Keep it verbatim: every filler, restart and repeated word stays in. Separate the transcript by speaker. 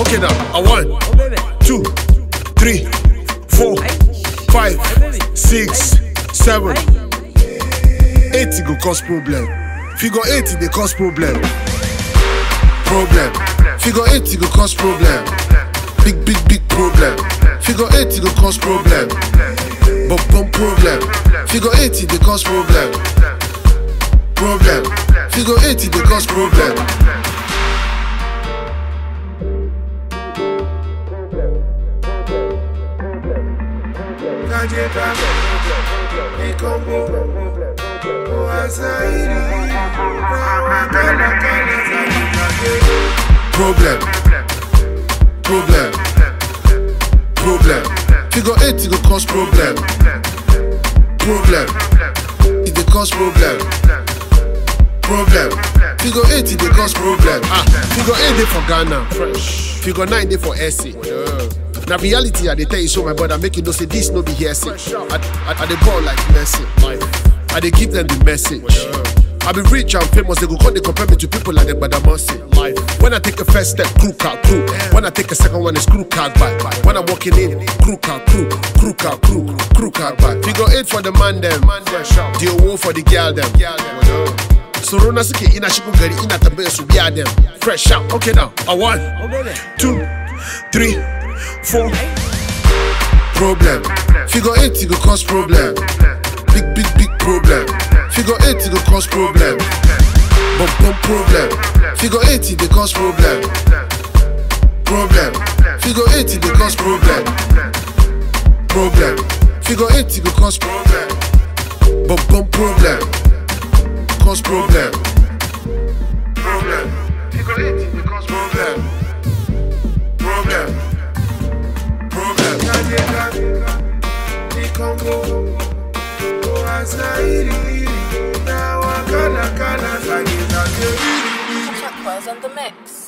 Speaker 1: Okay now, a one, two, three, four, five, six, seven, eight go cause problem. Figure eight they cause problem. Problem. Figure eight go cause problem. Big big big problem. Figure eight go cause problem. But bomb problem. Figure eight they cause problem. Problem. Figure eight they cause problem. Problem, problem, problem. Figure eight go cause problem. Problem, it dey cause problem. Problem, figure eight dey cause problem. Ah, figure eight dey for Ghana, fresh. Figure nine dey for S A. Now reality, I dey tell you so, my brother, make you know say this no be hearsay. I, I, I dey ball like Messi. I dey give them the message. I be rich and famous, they go come, they compare me to people like the Badamasi. When I take a first step, crew car, crew. When I take a second one, it's crew car back. When I'm walking in, crew car, crew, crew car, crew, crew car back. Figure eight for the man them, the owo for the girl them. So Rona Siki ina shiku gari ina tambaye su biya them. Fresh out, okay now, a one, two, three, four. Problem. Figure eight go cause problem. Big big big problem. Figure eight go cause problem. But bomb problem. Figure eight they cause problem. Problem. Figure eight they cause problem. Problem. Figure eight go cause problem. But bomb problem. Cause problem. Problem. Figure eight they cause problem. Problem. Problem.
Speaker 2: Chakwas on the mix.